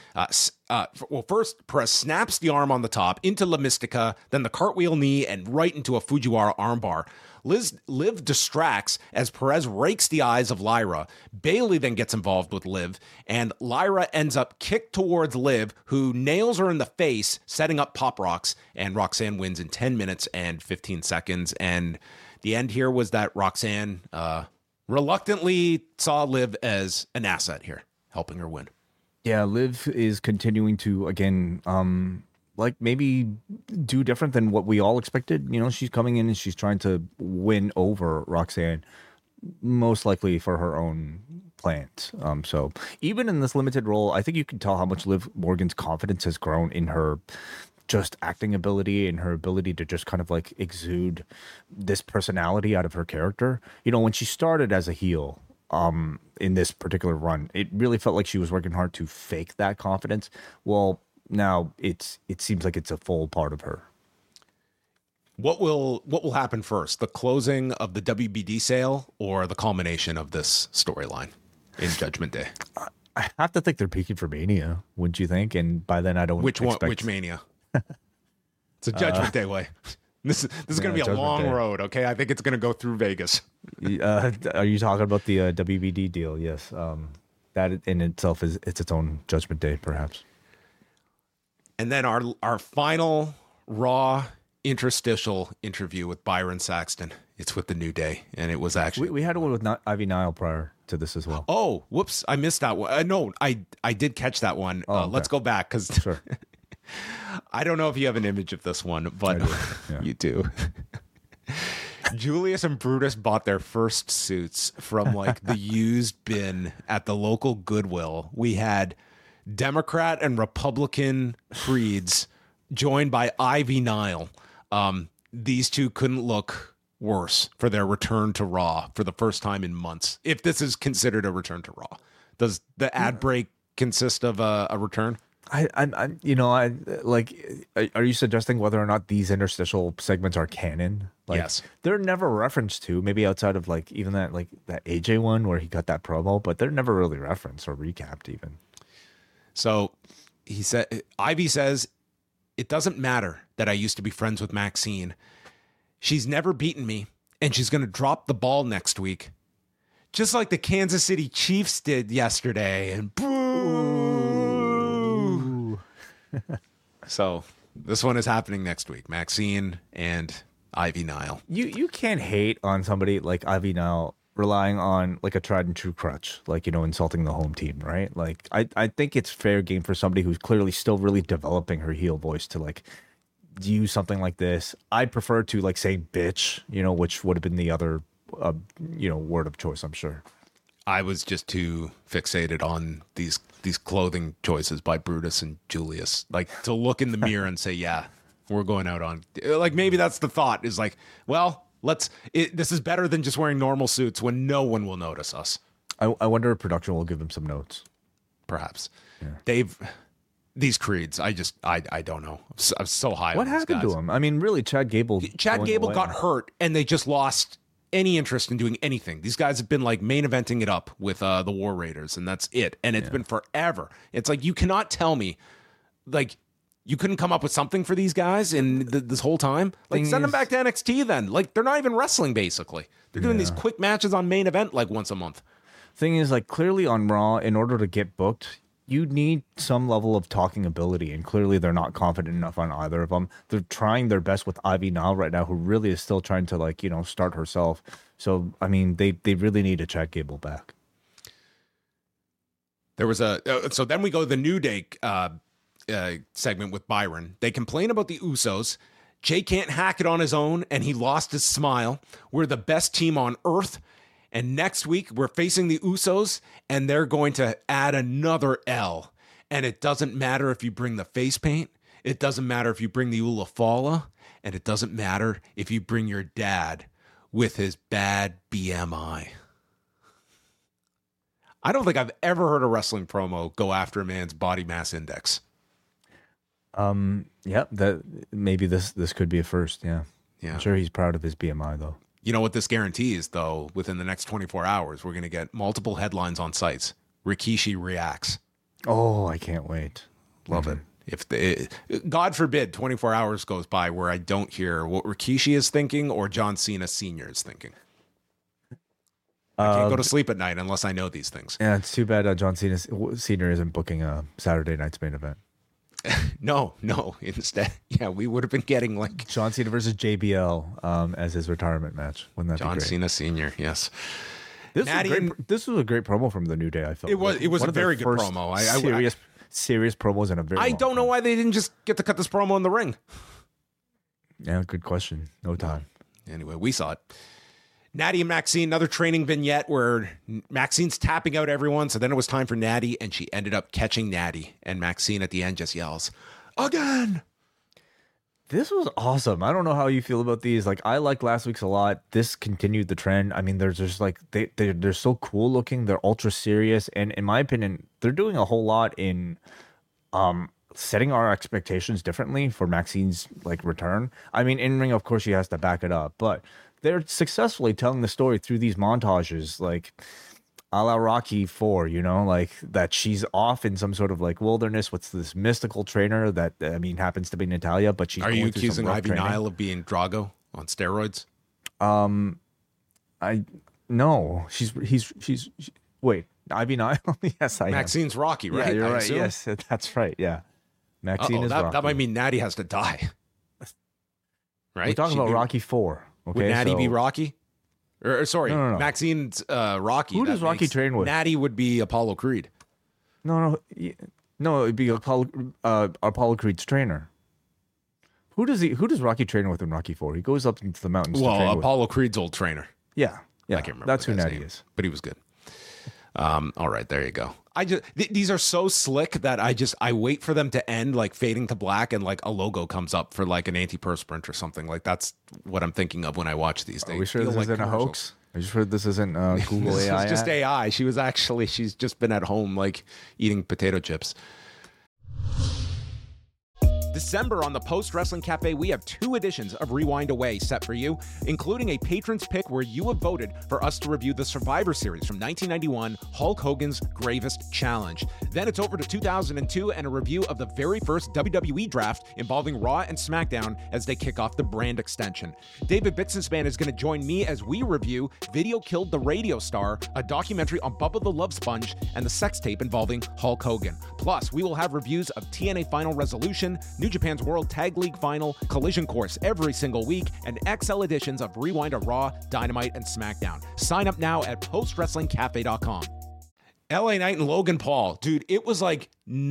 first Perez snaps the arm on the top into La Mystica, then the cartwheel knee, and right into a Fujiwara armbar. Liv distracts as Perez rakes the eyes of Lyra. Bailey then gets involved with Liv, and Lyra ends up kicked towards Liv, who nails her in the face, setting up Pop Rocks, and Roxanne wins in 10 minutes and 15 seconds. And the end here was that Roxanne reluctantly saw Liv as an asset here, helping her win. Yeah, Liv is continuing to, again, like maybe do different than what we all expected. She's coming in and she's trying to win over Roxanne, most likely for her own plans. So even in this limited role, I think you can tell how much Liv Morgan's confidence has grown in her just acting ability and her ability to just kind of like exude this personality out of her character. When she started as a heel, in this particular run, it really felt like she was working hard to fake that confidence. Well, now it seems like it's a full part of her. What will happen first? The closing of the WBD sale or the culmination of this storyline in Judgment Day? I have to think they're peaking for Mania, wouldn't you think? And by then I don't Which Mania? It's a Judgment Day way. This is going to be a long road, okay? I think it's going to go through Vegas. Are you talking about the WBD deal? Yes. That in itself it's its own Judgment Day, perhaps. And then our final Raw interstitial interview with Byron Saxton. It's with the New Day, and it was actually we had one with Ivy Nile prior to this as well. Oh, whoops! I missed that one. No, I did catch that one. Okay. Let's go back because sure. I don't know if you have an image of this one, but yeah. You do. Julius and Brutus bought their first suits from like the used bin at the local Goodwill. We had Democrat and Republican creeds joined by Ivy Nile. These two couldn't look worse for their return to Raw for the first time in months. If this is considered a return to Raw, does the ad break consist of a return? Are you suggesting whether or not these interstitial segments are canon? Yes. They're never referenced to, maybe outside of like even that AJ one where he got that promo, but they're never really referenced or recapped even. So Ivy says, it doesn't matter that I used to be friends with Maxine. She's never beaten me, and she's going to drop the ball next week. Just like the Kansas City Chiefs did yesterday. And boo! So this one is happening next week. Maxine and Ivy Nile. You can't hate on somebody like Ivy Nile relying on like a tried and true crutch, like, insulting the home team, right? Like, I think it's fair game for somebody who's clearly still really developing her heel voice to like use something like this. I prefer to like say bitch, which would have been the other, word of choice, I'm sure. I was just too fixated on these clothing choices by Brutus and Julius, like to look in the mirror and say, yeah, we're going out on, like, maybe that's the thought is like, well, this is better than just wearing normal suits when no one will notice us. I wonder if production will give him some notes. Perhaps. Yeah. These creeds, I don't know. I'm so high what on these happened guys. to him? I mean, really, Chad Gable got hurt, and they just lost any interest in doing anything. These guys have been like main eventing it up with the War Raiders, and that's it. And it's been forever. It's like, you cannot tell me, like, you couldn't come up with something for these guys in this whole time? Like, send them back to NXT then. Like, they're not even wrestling, basically. They're doing these quick matches on main event like once a month. Thing is, like, clearly on Raw, in order to get booked, you need some level of talking ability, and clearly they're not confident enough on either of them. They're trying their best with Ivy Nile right now, who really is still trying to, like, start herself. So, I mean, they really need a Chad Gable back. There was so then we go to the New Day segment with Byron. They complain about the Usos. Jay can't hack it on his own, and he lost his smile. We're the best team on earth. And next week, we're facing the Usos, and they're going to add another L. And it doesn't matter if you bring the face paint. It doesn't matter if you bring the Ulafala. And it doesn't matter if you bring your dad with his bad BMI. I don't think I've ever heard a wrestling promo go after a man's body mass index. Yeah, that maybe this could be a first. Yeah. Yeah. I'm sure he's proud of his BMI though. You know what this guarantees, though? Within the next 24 hours, we're going to get multiple headlines on sites. Rikishi reacts. Oh, I can't wait. Love it. If God forbid 24 hours goes by where I don't hear what Rikishi is thinking or John Cena Sr. is thinking. I can't go to sleep at night unless I know these things. Yeah, it's too bad John Cena Sr. isn't booking a Saturday night's main event. No. Instead, yeah, we would have been getting like John Cena versus JBL as his retirement match. Wouldn't that John be great? Cena Sr., yes. This was a great promo from the New Day, I felt. It was a very good promo. Serious promos in a very I don't know why they didn't just get to cut this promo in the ring. Yeah, good question. No time. Anyway, we saw it. Natty and Maxine, another training vignette where Maxine's tapping out everyone. So then it was time for Natty, and she ended up catching Natty. And Maxine at the end just yells, "Again!" This was awesome. I don't know how you feel about these. Like, I liked last week's a lot. This continued the trend. I mean, they're just like, they're so cool looking. They're ultra serious. And in my opinion, they're doing a whole lot in setting our expectations differently for Maxine's like return. I mean, in ring, of course, she has to back it up, but they're successfully telling the story through these montages, like a la Rocky 4, you know, like that she's off in some sort of like wilderness. What's this mystical trainer that, I mean, happens to be Natalia, but she's. Are you going through some accusing rough Ivy training. Nile of being Drago on steroids? No, wait, Ivy Nile? Yes, I am. Maxine's Rocky, right? Yeah, you're I right. assume? Yes, that's right. Yeah. Maxine is that Rocky. might mean Natty has to die. Right? We're talking She'd about be- Rocky 4. Okay, Would Natty so- be Rocky? Or sorry, No. Maxine's Rocky. Who That does Rocky makes train with? Natty would be Apollo Creed. No, it'd be Apollo Creed's trainer. Who does Rocky train with in Rocky 4? He goes up into the mountains to train Well, with. Apollo Creed's old trainer. Yeah. I can't remember. That's the who guy's Natty name, is. but he was good. All right, there you go. These are so slick that I wait for them to end, like fading to black, and like a logo comes up for like an antiperspirant or something. Like that's what I'm thinking of when I watch these things. Are we sure this isn't a hoax? Are you sure this isn't Google This AI? is just AI. She's just been at home like eating potato chips. December on the Post Wrestling Cafe, we have 2 editions of Rewind Away set for you, including a patron's pick where you have voted for us to review the Survivor Series from 1991, Hulk Hogan's Gravest Challenge. Then it's over to 2002 and a review of the very first WWE draft involving Raw and SmackDown as they kick off the brand extension. David Bixenspan is going to join me as we review Video Killed the Radio Star, a documentary on Bubba the Love Sponge, and the sex tape involving Hulk Hogan. Plus, we will have reviews of TNA Final Resolution, New Japan's World Tag League Final, Collision Course every single week, and XL editions of Rewind of Raw, Dynamite, and SmackDown. Sign up now at postwrestlingcafe.com. LA Knight and Logan Paul. Dude, it was like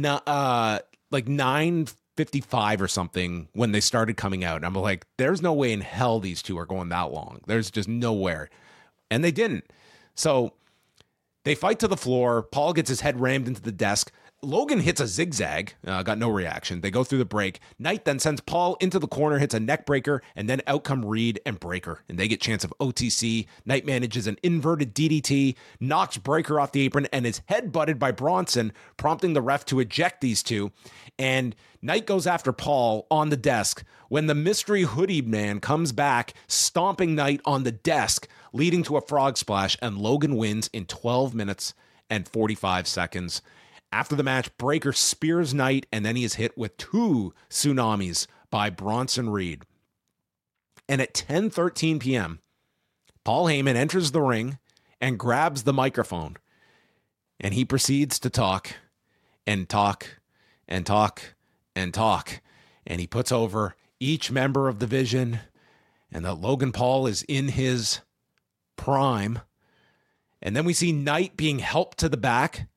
9:55 or something when they started coming out. And I'm like, there's no way in hell these two are going that long. There's just nowhere. And they didn't. So they fight to the floor. Paul gets his head rammed into the desk. Logan hits a zigzag, got no reaction. They go through the break. Knight then sends Paul into the corner, hits a neck breaker, and then out come Reed and Breaker. And they get chance of OTC. Knight manages an inverted DDT, knocks Breaker off the apron, and is headbutted by Bronson, prompting the ref to eject these two. And Knight goes after Paul on the desk when the mystery hoodie man comes back, stomping Knight on the desk, leading to a frog splash, and Logan wins in 12 minutes and 45 seconds. After the match, Breaker spears Knight, and then he is hit with 2 tsunamis by Bronson Reed. And at 10:13 p.m., Paul Heyman enters the ring and grabs the microphone, and he proceeds to talk and talk and talk and talk, and he puts over each member of the Vision and that Logan Paul is in his prime. And then we see Knight being helped to the back,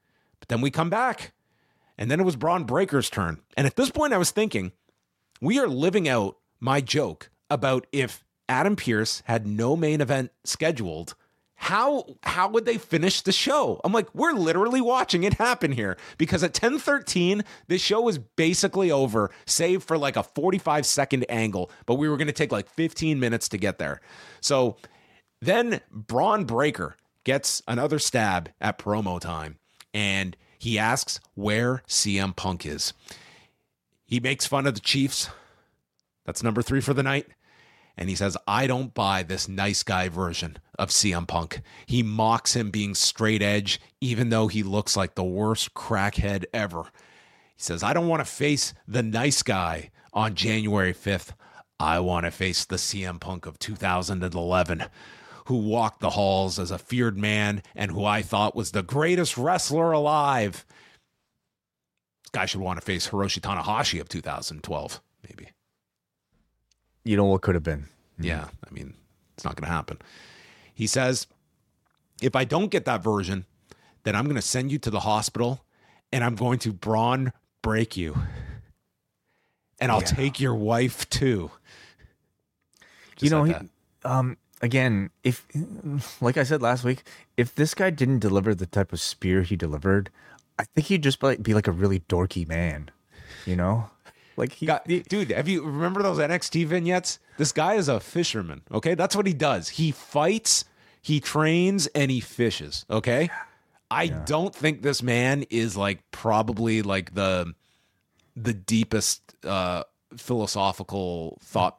But then we come back, and then it was Braun Breaker's turn. And at this point, I was thinking, we are living out my joke about if Adam Pearce had no main event scheduled, how would they finish the show? I'm like, we're literally watching it happen here, because at 10:13, this show was basically over, save for like a 45-second angle, but we were going to take like 15 minutes to get there. So then Braun Breaker gets another stab at promo time, and he asks where CM Punk is. He makes fun of the Chiefs. That's number 3 for the night. And he says, I don't buy this nice guy version of CM Punk. He mocks him being straight edge, even though he looks like the worst crackhead ever. He says, I don't want to face the nice guy on January 5th. I want to face the CM Punk of 2011, who walked the halls as a feared man and who I thought was the greatest wrestler alive. This guy should want to face Hiroshi Tanahashi of 2012, maybe. You know what could have been. Yeah, I mean, it's not going to happen. He says, if I don't get that version, then I'm going to send you to the hospital and I'm going to Braun break you. And I'll take your wife too. Just again, if, like I said last week, if this guy didn't deliver the type of spear he delivered, I think he'd just be like a really dorky man, you know? Like dude, have you remember those NXT vignettes? This guy is a fisherman, okay? That's what he does. He fights, he trains, and he fishes, okay? I don't think this man is like probably like the deepest philosophical thought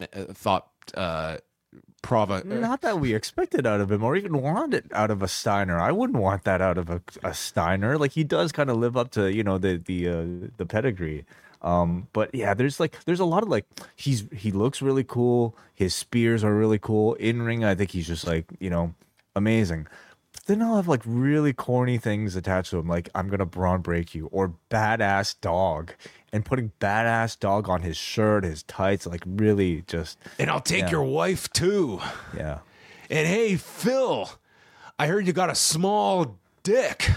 not that we expected out of him or even wanted out of a Steiner. I wouldn't want that out of a Steiner. Like, he does kind of live up to, you know, the pedigree. But yeah, there's a lot of like, he looks really cool. His spears are really cool. In ring, I think he's just like, you know, amazing. But then I'll have like really corny things attached to him, like I'm gonna Braun break you or badass dog, and putting badass dog on his shirt, his tights, like really just. And I'll take your wife too. Yeah. And hey, Phil, I heard you got a small dick.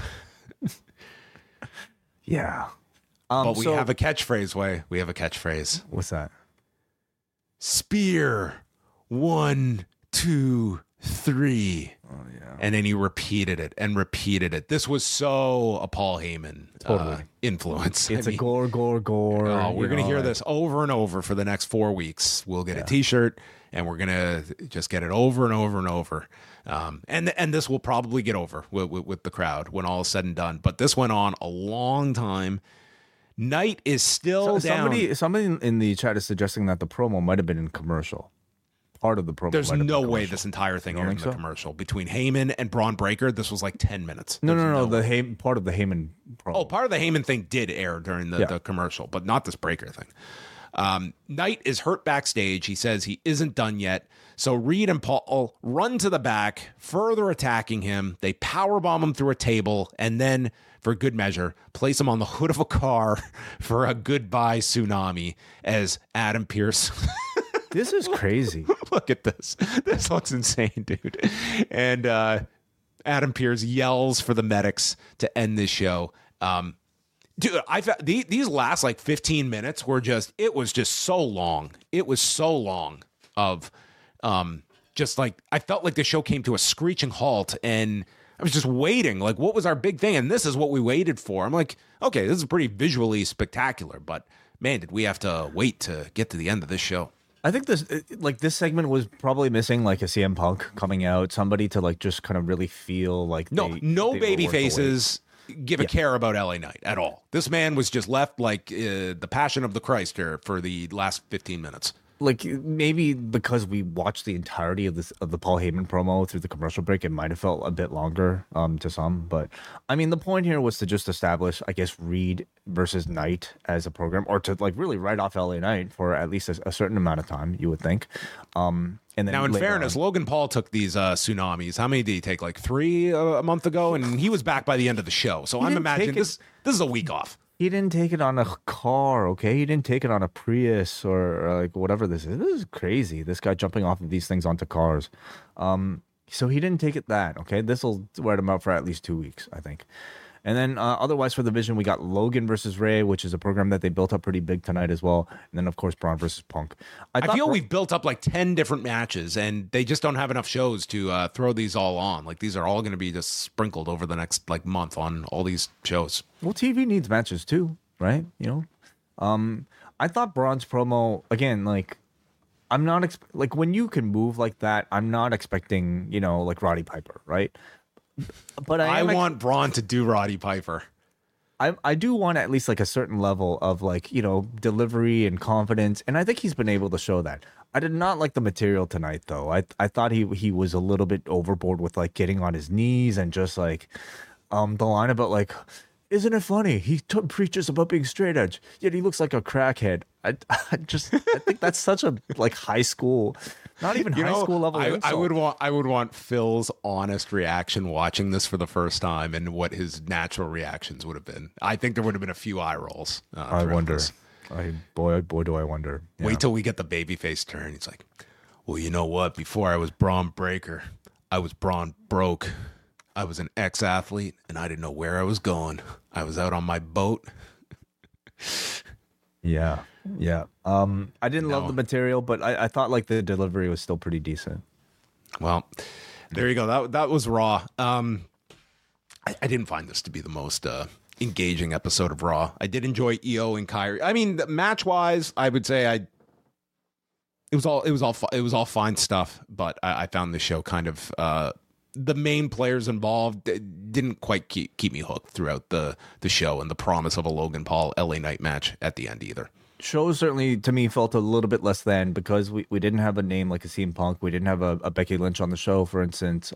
Yeah. But we have a catchphrase, Way. We have a catchphrase. What's that? Spear. 1, 2, 3. Oh, yeah. And then he repeated it and repeated it. This was so a Paul Heyman influence. It's a gore. Oh, we're going to hear this over and over for the next 4 weeks. We'll get a T-shirt, and we're going to just get it over and over and over. And this will probably get over with the crowd when all is said and done. But this went on a long time. Knight is still down. Somebody in the chat is suggesting that the promo might have been in commercial. Part of the promo. There's no way this entire thing aired in the commercial. Between Heyman and Braun Breaker, this was like 10 minutes. No. Part of the Heyman promo. Oh, part of the Heyman thing did air during the commercial, but not this Breaker thing. Knight is hurt backstage. He says he isn't done yet. So Reed and Paul run to the back, further attacking him. They powerbomb him through a table, and then, for good measure, place him on the hood of a car for a goodbye tsunami as Adam Pearce. This is crazy. Look at this. This looks insane, dude. And Adam Pearce yells for the medics to end this show. Dude, I felt these last like 15 minutes were it was just so long. It was so long of just like, I felt like the show came to a screeching halt, and I was just waiting. Like, what was our big thing? And this is what we waited for. I'm like, okay, this is pretty visually spectacular, but man, did we have to wait to get to the end of this show. I think this segment was probably missing like a CM Punk coming out, somebody to like just kind of really feel like no baby faces give a care about LA Knight at all. This man was just left like the Passion of the Christ here for the last 15 minutes. Like, maybe because we watched the entirety of the Paul Heyman promo through the commercial break, it might have felt a bit longer to some. But I mean, the point here was to just establish, I guess, Reed versus Knight as a program, or to like really write off LA Knight for at least a certain amount of time, you would think. And then now, in fairness, Logan Paul took these tsunamis. How many did he take? Like 3 a month ago, and he was back by the end of the show. So I'm imagining this is a week off. He didn't take it on a car, okay? He didn't take it on a Prius or like whatever this is. This is crazy. This guy jumping off of these things onto cars. So he didn't take it that, okay? This will wear him out for at least 2 weeks, I think. And then otherwise for the division, we got Logan versus Ray, which is a program that they built up pretty big tonight as well. And then, of course, Braun versus Punk. I feel we've built up like 10 different matches, and they just don't have enough shows to throw these all on. Like, these are all going to be just sprinkled over the next like month on all these shows. Well, TV needs matches too, right? You know, I thought Braun's promo, again, like, I'm not like when you can move like that, I'm not expecting, you know, like Roddy Piper, right? But I want Braun to do Roddy Piper. I do want at least like a certain level of like, you know, delivery and confidence, and I think he's been able to show that. I did not like the material tonight though. I thought he was a little bit overboard with like getting on his knees and just like the line about like, isn't it funny? He preaches about being straight edge, yet he looks like a crackhead. I think that's such a like high school, not even high school level. I would want Phil's honest reaction watching this for the first time and what his natural reactions would have been. I think there would have been a few eye rolls. I wonder. Boy, do I wonder. Yeah. Wait till we get the babyface turn. He's like, well, you know what? Before I was Braun Breaker, I was Braun Broke. I was an ex-athlete, and I didn't know where I was going. I was out on my boat. Yeah. I didn't love the material, but I thought like the delivery was still pretty decent. Well, there you go. That was Raw. I didn't find this to be the most engaging episode of Raw. I did enjoy EO and Kyrie. I mean, match-wise, I would say it was all fine stuff, but I found the show kind of the main players involved didn't quite keep me hooked throughout the show, and the promise of a Logan Paul LA Knight match at the end either. Show certainly to me felt a little bit less than, because we didn't have a name like a CM Punk. We didn't have a Becky Lynch on the show, for instance.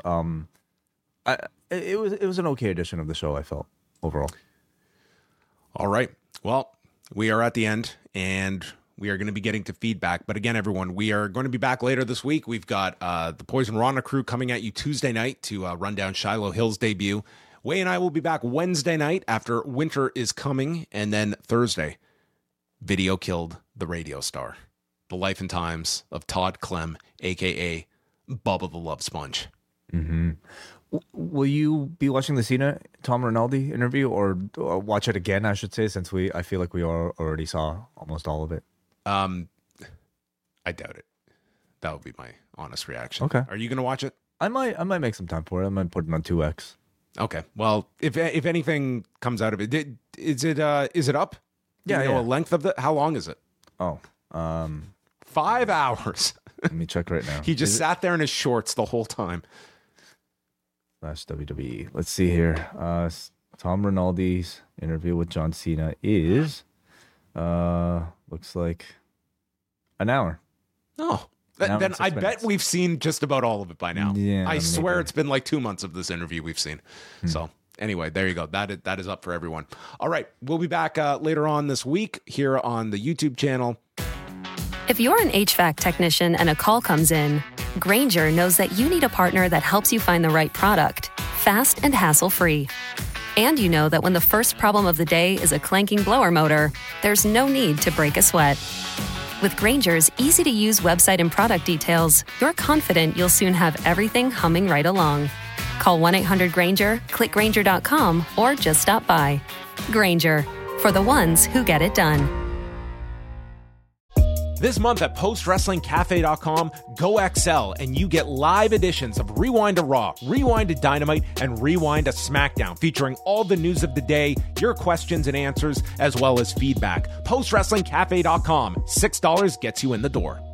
It was an okay edition of the show, I felt, overall. All right. Well, we are at the end, and we are going to be getting to feedback. But again, everyone, we are going to be back later this week. We've got the Poison Rana crew coming at you Tuesday night to run down Shiloh Hill's debut. Way and I will be back Wednesday night after Winter is Coming. And then Thursday, Video Killed the Radio Star. The life and times of Todd Clem, a.k.a. Bubba the Love Sponge. Mm-hmm. Will you be watching the Cena Tom Rinaldi interview, or watch it again, I should say, since I feel like we already saw almost all of it? I doubt it. That would be my honest reaction. Okay. Are you going to watch it? I might make some time for it. I might put it on 2X. Okay. Well, if anything comes out of it, is it up? Do you know a length of how long is it? Oh, 5 hours. Let me check right now. He just sat there in his shorts the whole time. WWE. Let's see here. Tom Rinaldi's interview with John Cena is looks like an hour. Oh, then I bet we've seen just about all of it by now. Yeah, I swear it's been like 2 months of this interview we've seen. So anyway, there you go. That is up for everyone. All right, we'll be back later on this week here on the YouTube channel. If you're an HVAC technician and a call comes in, Grainger knows that you need a partner that helps you find the right product, fast and hassle-free. And you know that when the first problem of the day is a clanking blower motor, there's no need to break a sweat. With Grainger's easy-to-use website and product details, you're confident you'll soon have everything humming right along. Call 1-800-GRAINGER, click Grainger.com, or just stop by. Grainger, for the ones who get it done. This month at PostWrestlingCafe.com, go XL and you get live editions of Rewind to Raw, Rewind to Dynamite, and Rewind to SmackDown, featuring all the news of the day, your questions and answers, as well as feedback. PostWrestlingCafe.com, $6 gets you in the door.